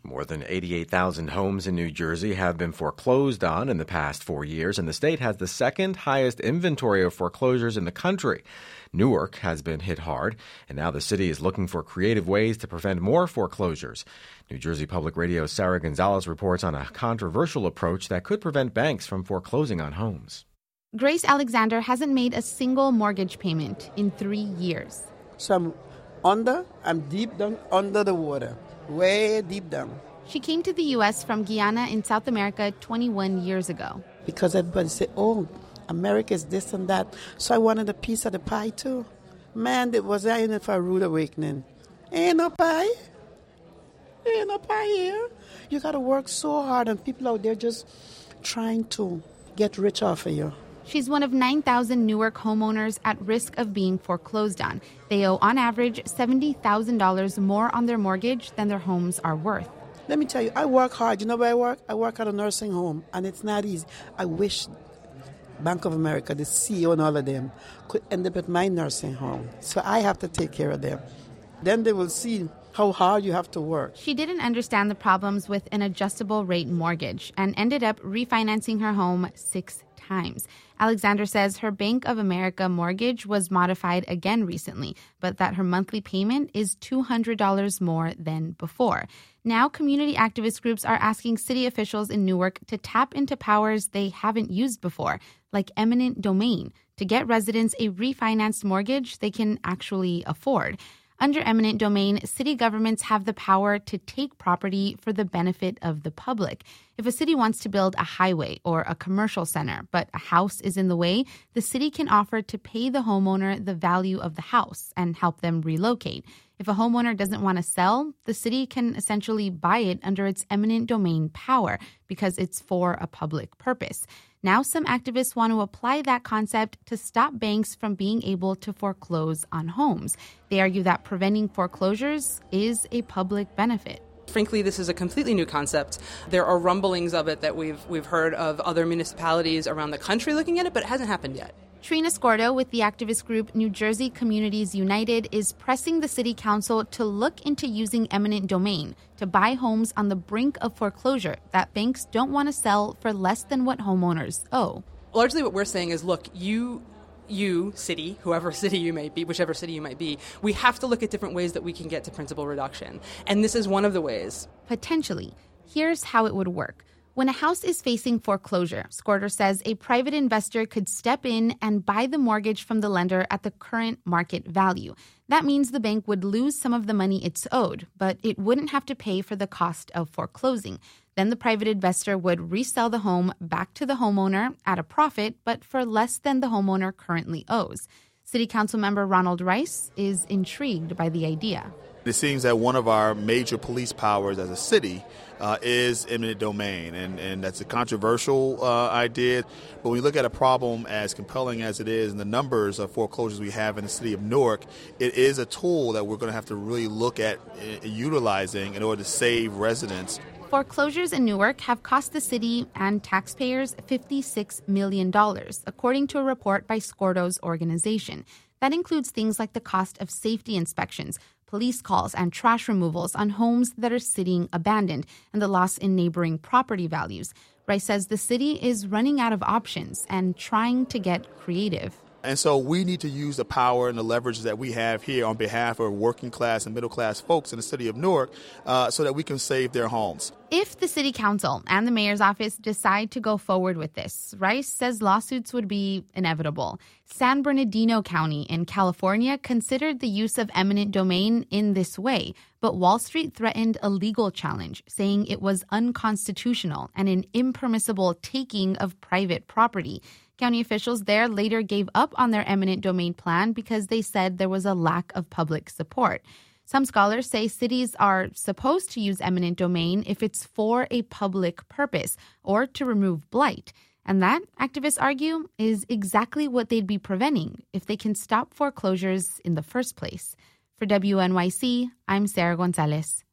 More than 88,000 homes in New Jersey have been foreclosed on in the past 4 years, and the state has the second highest inventory of foreclosures in the country. Newark has been hit hard, and now the city is looking for creative ways to prevent more foreclosures. New Jersey Public Radio's Sarah Gonzalez reports on a controversial approach that could prevent banks from foreclosing on homes. Grace Alexander hasn't made a single mortgage payment in 3 years. So I'm deep down under the water, way deep down. She came to the U.S. from Guyana in South America 21 years ago. Because everybody said, oh, America is this and that. So I wanted a piece of the pie, too. Man, it was I in it for a rude awakening. Ain't no pie. Ain't no pie here. You got to work so hard, and people out there just trying to get rich off of you. She's one of 9,000 Newark homeowners at risk of being foreclosed on. They owe, on average, $70,000 more on their mortgage than their homes are worth. Let me tell you, I work hard. You know where I work? I work at a nursing home, and it's not easy. I wish Bank of America, the CEO and all of them, could end up at my nursing home. So I have to take care of them. Then they will see how hard you have to work. She didn't understand the problems with an adjustable rate mortgage and ended up refinancing her home 6 times. Alexander says her Bank of America mortgage was modified again recently, but that her monthly payment is $200 more than before. Now, community activist groups are asking city officials in Newark to tap into powers they haven't used before, like eminent domain, to get residents a refinanced mortgage they can actually afford. Under eminent domain, city governments have the power to take property for the benefit of the public. If a city wants to build a highway or a commercial center, but a house is in the way, the city can offer to pay the homeowner the value of the house and help them relocate. If a homeowner doesn't want to sell, the city can essentially buy it under its eminent domain power because it's for a public purpose. Now some activists want to apply that concept to stop banks from being able to foreclose on homes. They argue that preventing foreclosures is a public benefit. Frankly, this is a completely new concept. There are rumblings of it that we've heard of other municipalities around the country looking at it, but it hasn't happened yet. Trina Scordo with the activist group New Jersey Communities United is pressing the city council to look into using eminent domain to buy homes on the brink of foreclosure that banks don't want to sell for less than what homeowners owe. Largely what we're saying is, look, you city, whoever city you may be, whichever city you might be, we have to look at different ways that we can get to principal reduction. And this is one of the ways. Potentially. Here's how it would work. When a house is facing foreclosure, Scorder says a private investor could step in and buy the mortgage from the lender at the current market value. That means the bank would lose some of the money it's owed, but it wouldn't have to pay for the cost of foreclosing. Then the private investor would resell the home back to the homeowner at a profit, but for less than the homeowner currently owes. City Council member Ronald Rice is intrigued by the idea. It seems that one of our major police powers as a city is eminent domain, and that's a controversial idea. But when you look at a problem as compelling as it is and the numbers of foreclosures we have in the city of Newark, it is a tool that we're going to have to really look at utilizing in order to save residents. Foreclosures in Newark have cost the city and taxpayers $56 million, according to a report by Scordo's organization. That includes things like the cost of safety inspections, police calls, and trash removals on homes that are sitting abandoned, and the loss in neighboring property values. Rice says the city is running out of options and trying to get creative. And so we need to use the power and the leverage that we have here on behalf of working class and middle class folks in the city of Newark so that we can save their homes. If the city council and the mayor's office decide to go forward with this, Rice says lawsuits would be inevitable. San Bernardino County in California considered the use of eminent domain in this way, but Wall Street threatened a legal challenge, saying it was unconstitutional and an impermissible taking of private property. County officials there later gave up on their eminent domain plan because they said there was a lack of public support. Some scholars say cities are supposed to use eminent domain if it's for a public purpose or to remove blight. And that, activists argue, is exactly what they'd be preventing if they can stop foreclosures in the first place. For WNYC, I'm Sarah Gonzalez.